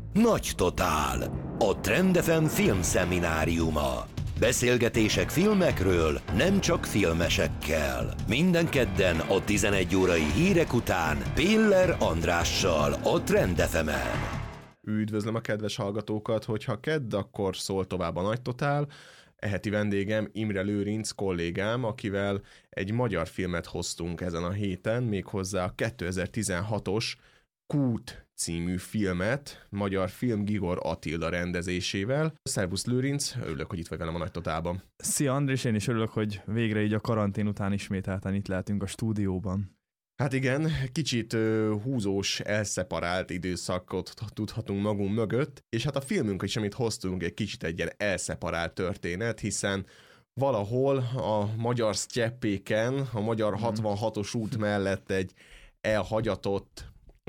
Nagy Totál. A Trend FM filmszemináriuma. Beszélgetések filmekről, nem csak filmesekkel. Minden kedden a 11 órai hírek után Piller Andrással a Trend FM-en. Üdvözlöm a kedves hallgatókat, hogyha kedd, akkor szól tovább a Nagy Totál. Heti vendégem Imre Lőrinc kollégám, akivel egy magyar filmet hoztunk ezen a héten, méghozzá a 2016-os Kút című filmet, magyar film Gigor Attila rendezésével. Szervusz Lőrinc, örülök, hogy itt vagy velem a Nagy Totálban. Szia Andrés, én is örülök, hogy végre így a karantén után ismételten itt lehetünk a stúdióban. Hát igen, kicsit húzós, elszeparált időszakot tudhatunk magunk mögött, és hát a filmünk is, amit hoztunk, egy kicsit egy ilyen elszeparált történet, hiszen valahol a magyar sztyeppéken, a magyar 66-os út mellett egy elhagyatott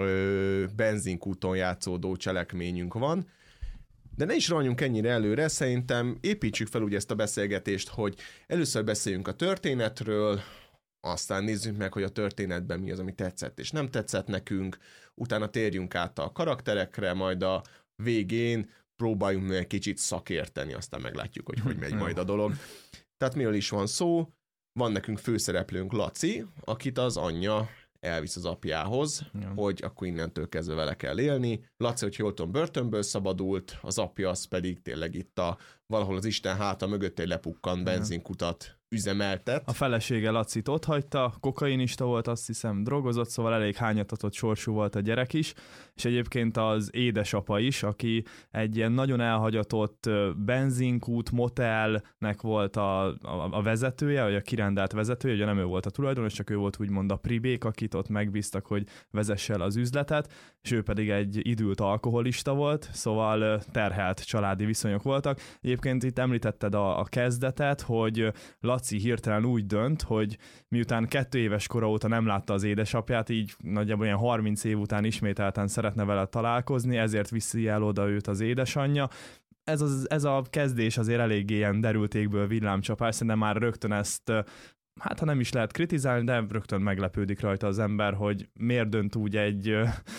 benzinkúton játszódó cselekményünk van, de ne is rohanjunk ennyire előre, szerintem építsük fel úgy ezt a beszélgetést, hogy először beszéljünk a történetről, aztán nézzük meg, hogy a történetben mi az, ami tetszett és nem tetszett nekünk, utána térjünk át a karakterekre, majd a végén próbáljunk egy kicsit szakérteni, aztán meglátjuk, hogy megy majd a dolog. Tehát miről is van szó? Van nekünk főszereplőnk Laci, akit az anyja elvisz az apjához, hogy akkor innentől kezdve vele kell élni. Laci, hogy jól tudom, börtönből szabadult, az apja az pedig tényleg itt valahol az Isten háta mögött egy lepukkant benzinkutat üzemeltet. A felesége Lacit ott hagyta, kokainista volt, azt hiszem, drogozott, szóval elég hányatatott sorsú volt a gyerek is, és egyébként az édesapa is, aki egy ilyen nagyon elhagyatott benzinkút, motelnek volt a vezetője, vagy a kirendelt vezetője, ugye nem ő volt a tulajdonos, csak ő volt úgymond a pribék, akit ott megbíztak, hogy vezesse el az üzletet, és ő pedig egy idült alkoholista volt, szóval terhelt családi viszonyok voltak. Egyébként itt említetted a kezdetet, hogy Laci hirtelen úgy dönt, hogy miután 2 éves kora óta nem látta az édesapját, így nagyjából ilyen 30 év után ismételten szeretne vele találkozni, ezért viszi el oda őt az édesanyja. Ez a kezdés azért eléggé ilyen derültékből villámcsapás, szerintem már rögtön ezt, hát ha nem is lehet kritizálni, de rögtön meglepődik rajta az ember, hogy miért dönt úgy egy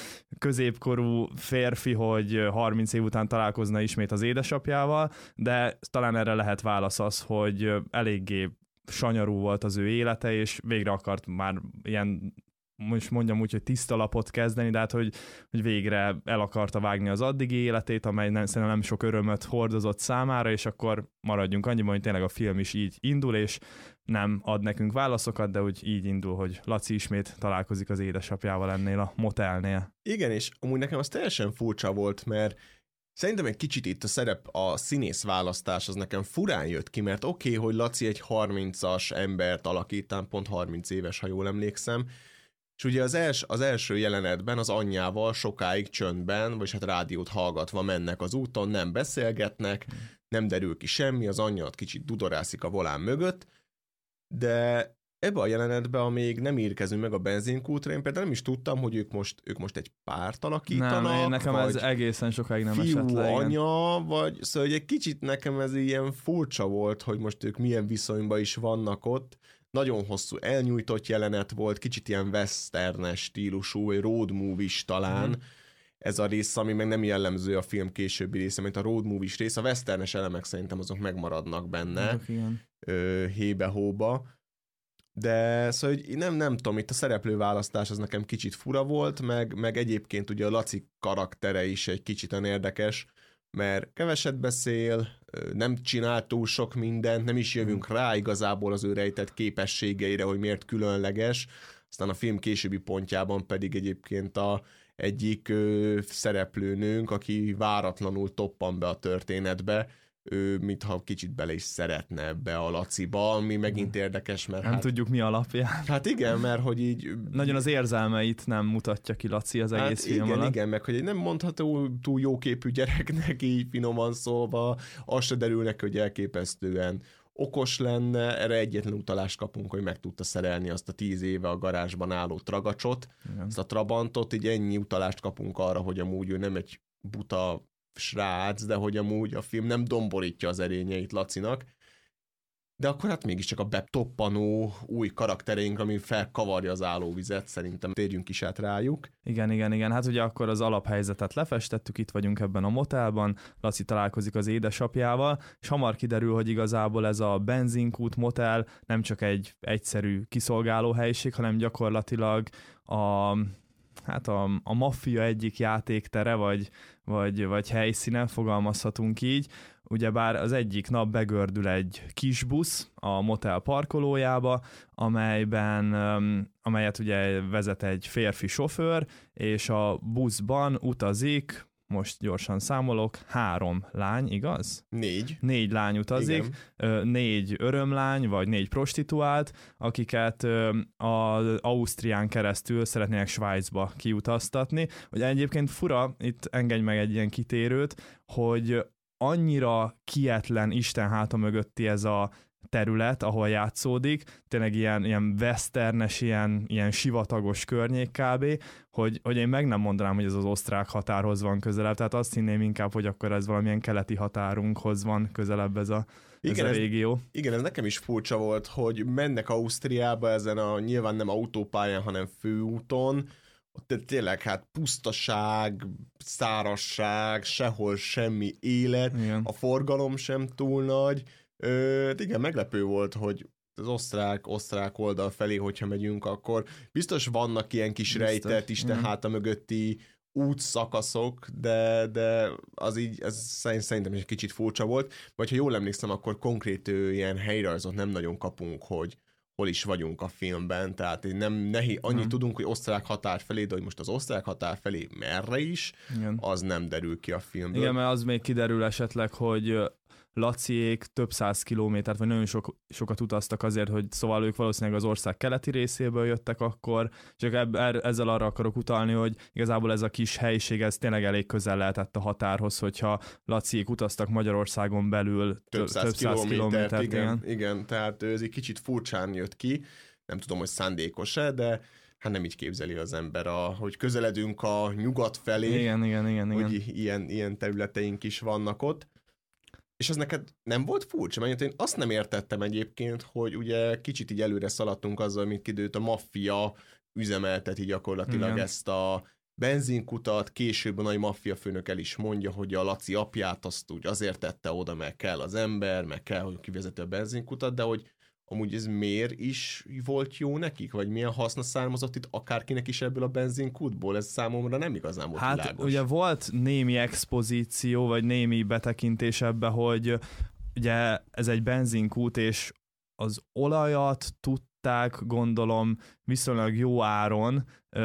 középkorú férfi, hogy 30 év után találkozna ismét az édesapjával, de talán erre lehet válasz az, hogy eléggé sanyarú volt az ő élete, és végre akart már ilyen, most mondjam úgy, hogy tiszta lapot kezdeni, de hát, hogy végre el akarta vágni az addigi életét, amely szerintem nem sok örömöt hordozott számára, és akkor maradjunk annyiban, hogy tényleg a film is így indul, és nem ad nekünk válaszokat, de úgy így indul, hogy Laci ismét találkozik az édesapjával ennél a motelnél. Igen, és amúgy nekem az teljesen furcsa volt, mert szerintem egy kicsit itt a színész választás az nekem furán jött ki, mert oké, hogy Laci egy 30-as embert alakít, pont 30 éves, ha jól emlékszem, és ugye az első jelenetben az anyjával sokáig csöndben, vagy hát rádiót hallgatva mennek az úton, nem beszélgetnek, nem derül ki semmi, az anyja kicsit dudorászik a volán mögött, de ebbe a jelenetben, amíg nem érkezünk meg a benzinkútra, én például nem is tudtam, hogy ők most egy párt alakítanak. Nem, nekem ez egészen sokáig nem esett le. Anya, vagy szóval egy kicsit nekem ez ilyen furcsa volt, hogy most ők milyen viszonyban is vannak ott. Nagyon hosszú elnyújtott jelenet volt, kicsit ilyen westernes stílusú, vagy road movie-s talán. Ez a rész, ami meg nem jellemző a film későbbi része, mint a road movie-s rész. A westernes elemek szerintem azok megmaradnak benne, hébe-hóba. De szóval hogy nem tudom, itt a szereplőválasztás az nekem kicsit fura volt, meg egyébként ugye a Laci karaktere is egy kicsit olyan érdekes, mert keveset beszél, nem csinál túl sok mindent, nem is jövünk rá igazából az ő rejtett képességeire, hogy miért különleges. Aztán a film későbbi pontjában pedig egyébként egyik szereplőnünk, aki váratlanul toppan be a történetbe, ő mintha kicsit bele is szeretne ebbe a Laciba, ami megint érdekes, mert nem tudjuk mi alapján. Hát igen, mert hogy így... Nagyon az érzelmeit nem mutatja ki Laci az egész film alatt. Igen, meg hogy egy nem mondható túl jóképű gyereknek, így finoman szólva, az se derül neki, hogy elképesztően okos lenne, erre egyetlen utalást kapunk, hogy meg tudta szerelni azt a 10 éve a garázsban álló tragacsot, azt a Trabantot, így ennyi utalást kapunk arra, hogy amúgy ő nem egy buta srác, de hogy amúgy a film nem domborítja az erényeit Lacinak. de akkor hát mégiscsak a betoppanó új karaktereink, ami felkavarja az állóvizet, szerintem térjünk is át rájuk. Igen. Hát ugye akkor az alaphelyzetet lefestettük, itt vagyunk ebben a motelban, Laci találkozik az édesapjával, és hamar kiderül, hogy igazából ez a benzinkút motel nem csak egy egyszerű kiszolgáló helység, hanem gyakorlatilag a maffia egyik játéktere, vagy helyszínen, fogalmazhatunk így. Ugyebár az egyik nap begördül egy kis busz a motel parkolójába, amelyet ugye vezet egy férfi sofőr, és a buszban utazik, most gyorsan számolok, 3 lány, igaz? 4. 4 lány utazik, igen. 4 örömlány, vagy 4 prostituált, akiket az Ausztrián keresztül szeretnének Svájcba kiutaztatni. Ugye egyébként fura, itt engedj meg egy ilyen kitérőt, hogy annyira kietlen Isten háta mögötti ez a terület, ahol játszódik, tényleg ilyen westernes, ilyen sivatagos környék kb., hogy én meg nem mondanám, hogy ez az osztrák határhoz van közelebb, tehát azt hinném inkább, hogy akkor ez valamilyen keleti határunkhoz van közelebb ez a régió. Igen, ez nekem is furcsa volt, hogy mennek Ausztriába ezen nyilván nem autópályán, hanem főúton, ott tényleg hát pusztaság, szárazság, sehol semmi élet, igen. A forgalom sem túl nagy. Igen, meglepő volt, hogy az osztrák oldal felé, hogyha megyünk, akkor biztos vannak ilyen kis rejtett Isten háta mögötti útszakaszok, de az így, ez szerintem is egy kicsit furcsa volt, vagy ha jól emlékszem, akkor konkrét ilyen helyrajzot nem nagyon kapunk, hogy hol is vagyunk a filmben, tehát annyit tudunk, hogy osztrák határ felé, de hogy most az osztrák határ felé merre is, igen. Az nem derül ki a filmből. Igen, mert az még kiderül esetleg, hogy Laciék több 100 kilométert, vagy nagyon sokat utaztak azért, hogy szóval ők valószínűleg az ország keleti részéből jöttek akkor, csak ezzel arra akarok utalni, hogy igazából ez a kis helység, ez tényleg elég közel lehetett a határhoz, hogyha Laciék utaztak Magyarországon belül több száz kilométert. Igen, tehát ez egy kicsit furcsán jött ki, nem tudom, hogy szándékos-e, de hát nem így képzeli az ember, hogy közeledünk a nyugat felé, igen. hogy ilyen területeink is vannak ott. És ez neked nem volt furcsa? Mert én azt nem értettem egyébként, hogy ugye kicsit így előre szaladtunk azzal, mint kidőlt a maffia üzemelteti gyakorlatilag ezt a benzinkutat, később a nagy maffia főnök el is mondja, hogy a Laci apját azt úgy azért tette oda, meg kell az ember, meg kell, hogy kivezeti a benzinkutat, de hogy amúgy ez miért is volt jó nekik? Vagy milyen haszna származott itt akárkinek is ebből a benzinkútból? Ez számomra nem igazán volt világos. Hát ugye volt némi expozíció, vagy némi betekintés ebbe, hogy ugye ez egy benzinkút, és az olajat tudták, gondolom, viszonylag jó áron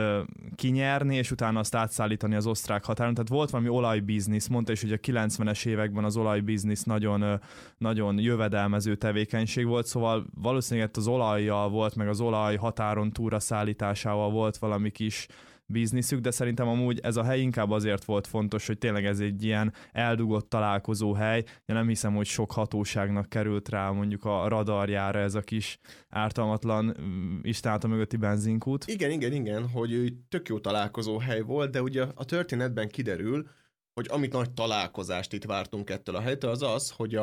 kinyerni, és utána azt átszállítani az osztrák határon. Tehát volt valami olajbiznisz, mondta is, hogy a 90-es években az olajbiznisz nagyon, nagyon jövedelmező tevékenység volt, szóval valószínűleg az olajjal volt, meg az olaj határon túlra szállításával volt valami kis bizniszük, de szerintem amúgy ez a hely inkább azért volt fontos, hogy tényleg ez egy ilyen eldugott találkozó hely. Ja, nem hiszem, hogy sok hatóságnak került rá mondjuk a radarjára ez a kis ártalmatlan Isten háta mögötti benzinkút. Igen, hogy ő tök jó találkozó hely volt, de ugye a történetben kiderül, hogy amit nagy találkozást itt vártunk ettől a helytől, az, hogy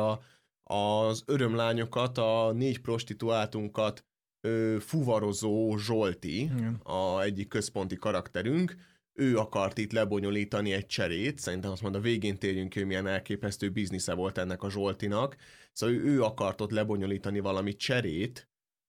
az örömlányokat, a 4 prostituáltunkat fuvarozó Zsolti, a egyik központi karakterünk, ő akart itt lebonyolítani egy cserét, szerintem azt mondta, a végén térjünk ki, hogy milyen elképesztő biznisze volt ennek a Zsoltinak, szóval ő akart ott lebonyolítani valami cserét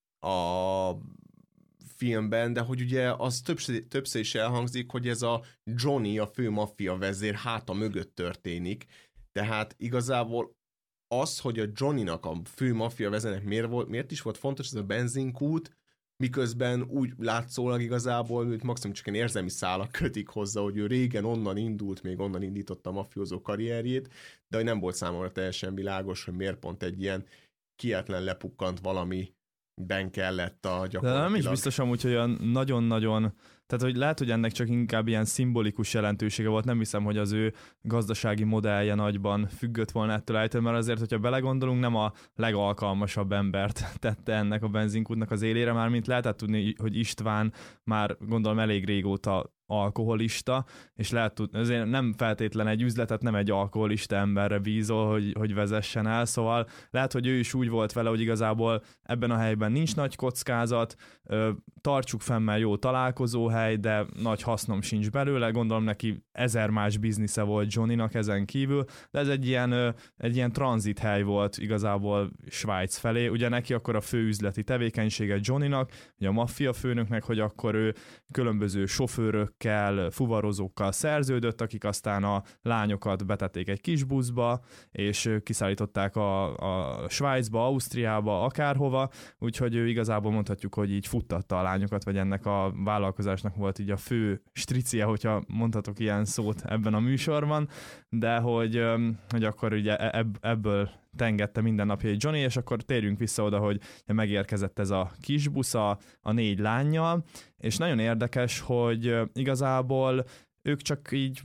a filmben, de hogy ugye az többször is elhangzik, hogy ez a Johnny, a fő maffia vezér háta mögött történik, tehát igazából az, hogy a Johnnynak, a fő maffia vezérnek miért is volt fontos ez a benzinkút, miközben úgy látszólag igazából őt maximum csak ilyen érzelmi szálak kötik hozzá, hogy ő régen onnan indult, még onnan indította a mafiózó karrierjét, de hogy nem volt számomra teljesen világos, hogy miért pont egy ilyen kietlen lepukkant valamiben kellett a gyakorlatilag. De nem is biztos amúgy, hogy olyan nagyon-nagyon tehát hogy lehet, hogy ennek csak inkább ilyen szimbolikus jelentősége volt, nem hiszem, hogy az ő gazdasági modellje nagyban függött volna ettől állítani, mert azért, hogyha belegondolunk, nem a legalkalmasabb embert tette ennek a benzinkútnak az élére, már mint lehetett tudni, hogy István már gondolom elég régóta alkoholista, és lehet tudni, azért nem feltétlen egy üzletet nem egy alkoholista emberre bízol, hogy vezessen el, szóval lehet, hogy ő is úgy volt vele, hogy igazából ebben a helyben nincs nagy kockázat, tartsuk fenn, mert jó találkozóhely, de nagy hasznom sincs belőle, gondolom neki 1000 más biznisze volt Johnnynak ezen kívül, de ez egy ilyen tranzithely volt igazából Svájc felé, ugye neki akkor a fő üzleti tevékenysége Johnnynak, ugye a maffia főnöknek, hogy akkor ő különböző sofőrökkel, fuvarozókkal szerződött, akik aztán a lányokat betették egy kis buszba, és kiszállították a Svájcba, Ausztriába, akárhova, úgyhogy ő igazából mondhatjuk, hogy így futtatta a lányokat, vagy ennek a vállalkozásnak volt így a fő stricie, hogyha mondhatok ilyen szót ebben a műsorban, de hogy akkor ugye ebből tengette mindennapjai Johnny, és akkor térjünk vissza oda, hogy megérkezett ez a kis busz a 4 lánnyal, és nagyon érdekes, hogy igazából ők csak így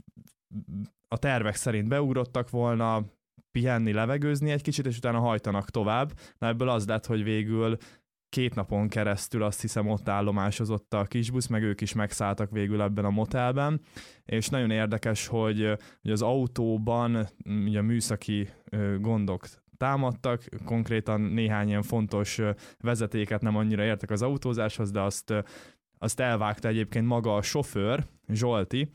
a tervek szerint beugrottak volna, pihenni, levegőzni egy kicsit, és utána hajtanak tovább. Na ebből az lett, hogy végül 2 napon keresztül azt hiszem ott állomásozott a kisbusz, meg ők is megszálltak végül ebben a motelben, és nagyon érdekes, hogy az autóban ugye műszaki gondok támadtak, konkrétan néhány ilyen fontos vezetéket nem annyira értek az autózáshoz, de azt elvágta egyébként maga a sofőr, Zsolti,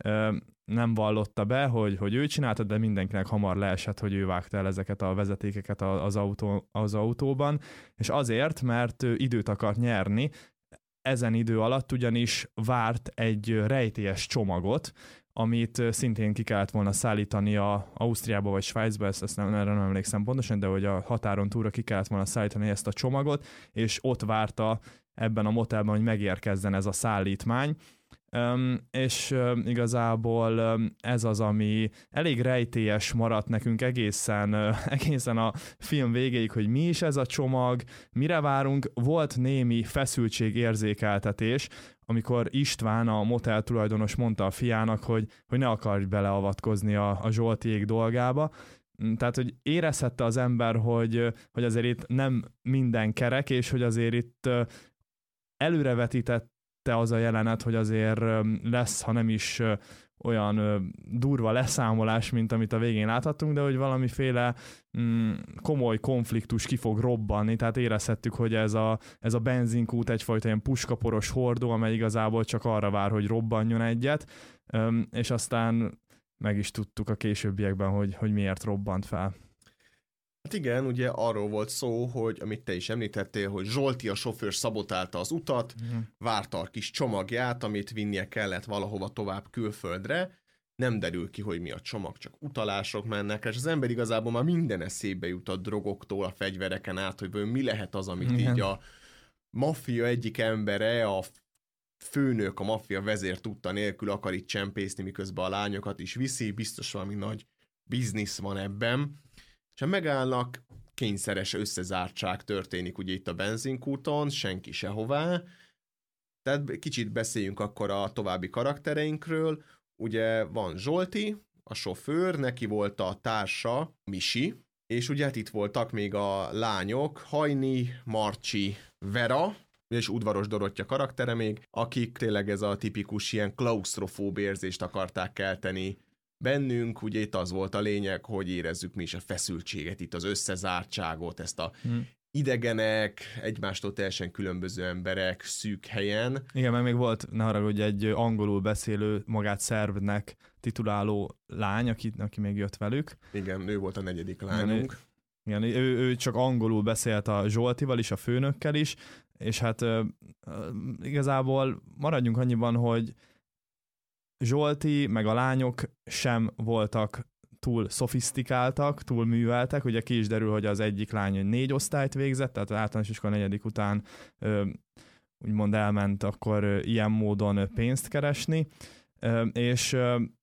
nem vallotta be, hogy ő csinálta, de mindenkinek hamar leesett, hogy ő vágta el ezeket a vezetékeket az autóban, és azért, mert időt akart nyerni, ezen idő alatt ugyanis várt egy rejtélyes csomagot, amit szintén ki kellett volna szállítani Ausztriába vagy Svájcba, ezt erre nem emlékszem pontosan, de hogy a határon túlra ki kellett volna szállítani ezt a csomagot, és ott várta ebben a motelben, hogy megérkezzen ez a szállítmány, és igazából ez az, ami elég rejtélyes maradt nekünk egészen a film végéig, hogy mi is ez a csomag, mire várunk. Volt némi feszültségérzékeltetés, amikor István, a motel tulajdonos mondta a fiának, hogy ne akarj beleavatkozni a Zsoltiék dolgába. Tehát, hogy érezhette az ember, hogy azért itt nem minden kerek, és hogy azért itt előrevetített az a jelenet, hogy azért lesz, ha nem is olyan durva leszámolás, mint amit a végén láthattunk, de hogy valamiféle komoly konfliktus ki fog robbanni, tehát érezhettük, hogy ez a benzinkút egyfajta ilyen puskaporos hordó, amely igazából csak arra vár, hogy robbanjon egyet, és aztán meg is tudtuk a későbbiekben, hogy miért robbant fel. Hát igen, ugye arról volt szó, hogy amit te is említettél, hogy Zsolti a sofőr szabotálta az utat, várta a kis csomagját, amit vinnie kellett valahova tovább külföldre, nem derül ki, hogy mi a csomag, csak utalások mennek, és az ember igazából már minden eszébe jut a drogoktól, a fegyvereken át, hogy mi lehet az, amit így a maffia egyik embere, a főnök, a maffia vezér tudta nélkül akar itt csempészni, miközben a lányokat is viszi, biztos valami nagy biznisz van ebben. És ha megállnak, kényszeres összezártság történik ugye itt a benzinkúton, senki sehová. Tehát kicsit beszéljünk akkor a további karaktereinkről. Ugye van Zsolti, a sofőr, neki volt a társa, Misi, és ugye hát itt voltak még a lányok, Hajni, Marcsi, Vera, és Udvaros Dorottya karaktere még, akik tényleg ez a tipikus ilyen klausztrofób érzést akarták kelteni bennünk. Ugye itt az volt a lényeg, hogy érezzük mi is a feszültséget, itt az összezártságot, ezt a idegenek, egymástól teljesen különböző emberek szűk helyen. Igen, meg még volt, ne haragudj, egy angolul beszélő, magát szerbnek tituláló lány, aki még jött velük. Igen, ő volt a 4. lányunk. Igen, ő csak angolul beszélt a Zsoltival is, a főnökkel is, és hát igazából maradjunk annyiban, hogy Zsolti meg a lányok sem voltak túl szofisztikáltak, túl műveltek, ugye ki is derül, hogy az egyik lány 4 osztályt végzett, tehát az általános iskola 4. után úgymond elment akkor ilyen módon pénzt keresni, és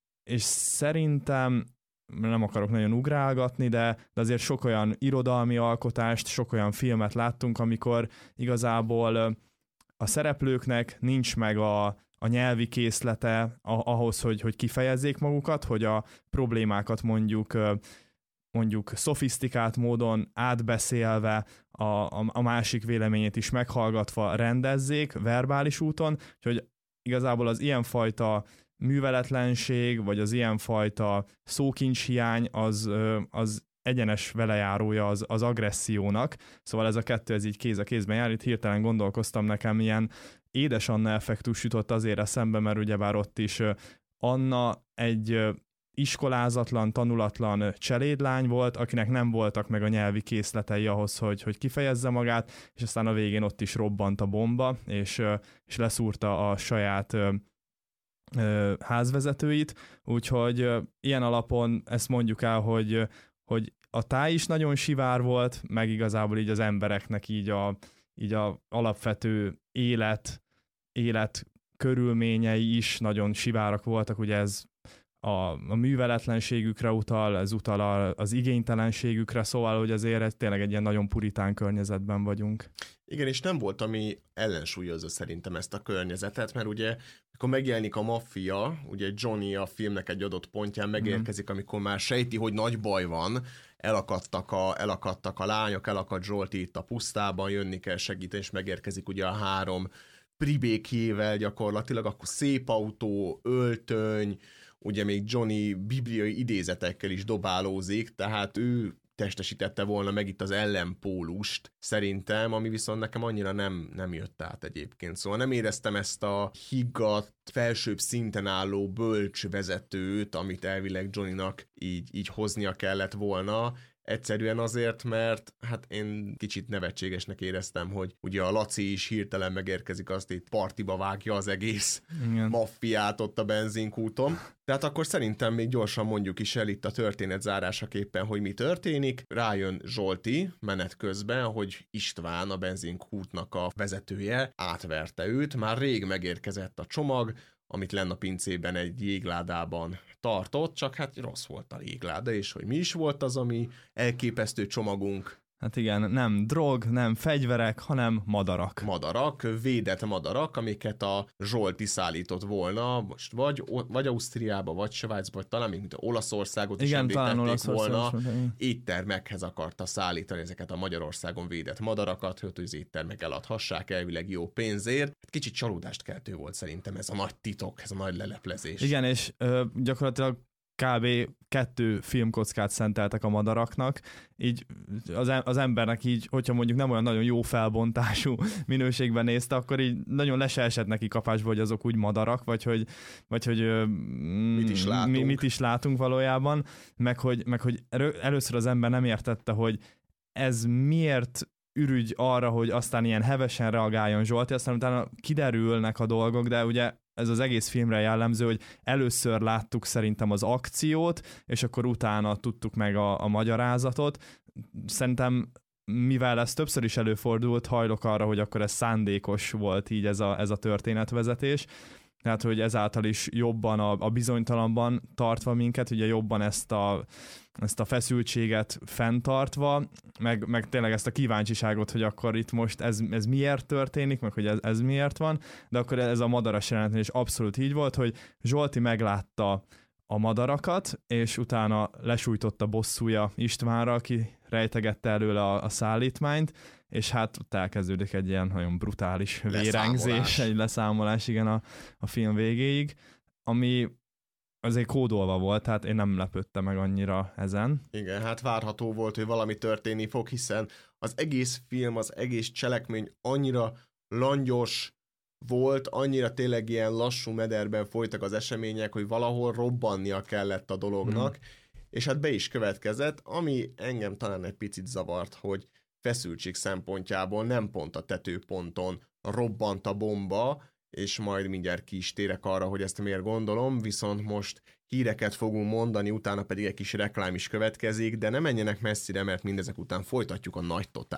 szerintem nem akarok nagyon ugrálgatni, de azért sok olyan irodalmi alkotást, sok olyan filmet láttunk, amikor igazából a szereplőknek nincs meg a nyelvi készlete ahhoz, hogy kifejezzék magukat, hogy a problémákat mondjuk szofisztikált módon átbeszélve, a másik véleményét is meghallgatva rendezzék verbális úton, úgyhogy igazából az ilyenfajta műveletlenség, vagy az ilyenfajta szókincshiány az egyenes velejárója az agressziónak, szóval ez a kettő ez így kéz a kézben jár, itt hirtelen gondolkoztam, nekem ilyen Édes Anna effektus jutott azért eszembe, mert ugyebár ott is Anna egy iskolázatlan, tanulatlan cselédlány volt, akinek nem voltak meg a nyelvi készletei ahhoz, hogy kifejezze magát, és aztán a végén ott is robbant a bomba, és leszúrta a saját házvezetőit, úgyhogy ilyen alapon ezt mondjuk el, hogy a táj is nagyon sivár volt, meg igazából így az embereknek így a alapvető élet körülményei is nagyon sivárak voltak, ugye ez a műveletlenségükre utal, ez utal az igénytelenségükre, szóval, hogy azért tényleg egy ilyen nagyon puritán környezetben vagyunk. Igen, és nem volt, ami ellensúlyozza szerintem ezt a környezetet, mert ugye, amikor megjelenik a maffia, ugye Johnny a filmnek egy adott pontján megérkezik, amikor már sejti, hogy nagy baj van, elakadtak a lányok, elakadt Zsolti itt a pusztában, jönni kell segíteni, és megérkezik ugye a 3 pribékjével gyakorlatilag, akkor szép autó, öltöny, ugye még Johnny bibliai idézetekkel is dobálózik, tehát ő testesítette volna meg itt az ellenpólust szerintem, ami viszont nekem annyira nem jött át egyébként. Szóval nem éreztem ezt a higgadt, felsőbb szinten álló bölcs vezetőt, amit elvileg Johnnynak így hoznia kellett volna. Egyszerűen azért, mert hát én kicsit nevetségesnek éreztem, hogy ugye a Laci is hirtelen megérkezik, azt itt partiba vágja az egész maffiát ott a benzinkúton. Tehát akkor szerintem még gyorsan mondjuk is el itt a történet zárásaképpen, hogy mi történik. Rájön Zsolti menet közben, hogy István, a benzinkútnak a vezetője, átverte őt, már rég megérkezett a csomag, amit lenn a pincében egy jégládában tartott, csak hát rossz volt a jégláda, és hogy mi is volt az, ami elképesztő csomagunk. Hát igen, nem drog, nem fegyverek, hanem madarak. Madarak, védett madarak, amiket a Zsolti szállított volna, most vagy Ausztriába, vagy Svájcba, vagy talán még mint Olaszországot is említették volna. Éttermekhez akarta szállítani ezeket a Magyarországon védett madarakat, hogy az éttermek eladhassák elvileg jó pénzért. Kicsit csalódást keltő volt szerintem ez a nagy titok, ez a nagy leleplezés. Igen, és gyakorlatilag kb. 2 filmkockát szenteltek a madaraknak, így az embernek így, hogyha mondjuk nem olyan nagyon jó felbontású minőségben nézte, akkor így nagyon le se esett neki kapásba, hogy azok úgy madarak, vagy hogy mit is látunk valójában, meg hogy először az ember nem értette, hogy ez miért ürügy arra, hogy aztán ilyen hevesen reagáljon Zsolti, aztán utána kiderülnek a dolgok, de ugye ez az egész filmre jellemző, hogy először láttuk szerintem az akciót, és akkor utána tudtuk meg a magyarázatot. Szerintem, mivel ez többször is előfordult, hajlok arra, hogy akkor ez szándékos volt így ez a történetvezetés. Tehát, hogy ezáltal is jobban a bizonytalanban tartva minket, ugye jobban ezt a feszültséget fenntartva, meg tényleg ezt a kíváncsiságot, hogy akkor itt most ez miért történik, meg hogy ez miért van, de akkor ez a madaras jelenetnél is abszolút így volt, hogy Zsolti meglátta a madarakat, és utána lesújtott a bosszúja Istvánra, aki rejtegette előle a szállítmányt, és hát ott elkezdődik egy ilyen nagyon brutális vérengzés, egy leszámolás, igen, a film végéig, ami azért kódolva volt, tehát én nem lepődtem meg annyira ezen. Igen, hát várható volt, hogy valami történni fog, hiszen az egész film, az egész cselekmény annyira langyos volt, annyira tényleg ilyen lassú mederben folytak az események, hogy valahol robbannia kellett a dolognak, és hát be is következett, ami engem talán egy picit zavart, hogy feszültség szempontjából nem pont a tetőponton robbant a bomba, és majd mindjárt ki is térek arra, hogy ezt miért gondolom, viszont most híreket fogunk mondani, utána pedig egy kis reklám is következik, de ne menjenek messzire, mert mindezek után folytatjuk a Nagy Totál.